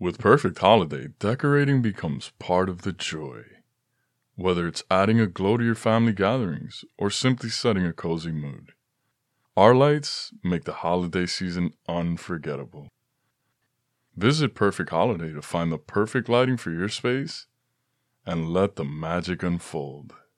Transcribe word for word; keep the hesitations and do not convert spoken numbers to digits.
With Perfect Holiday, decorating becomes part of the joy. Whether it's adding a glow to your family gatherings or simply setting a cozy mood, our lights make the holiday season unforgettable. Visit Perfect Holiday to find the perfect lighting for your space and let the magic unfold.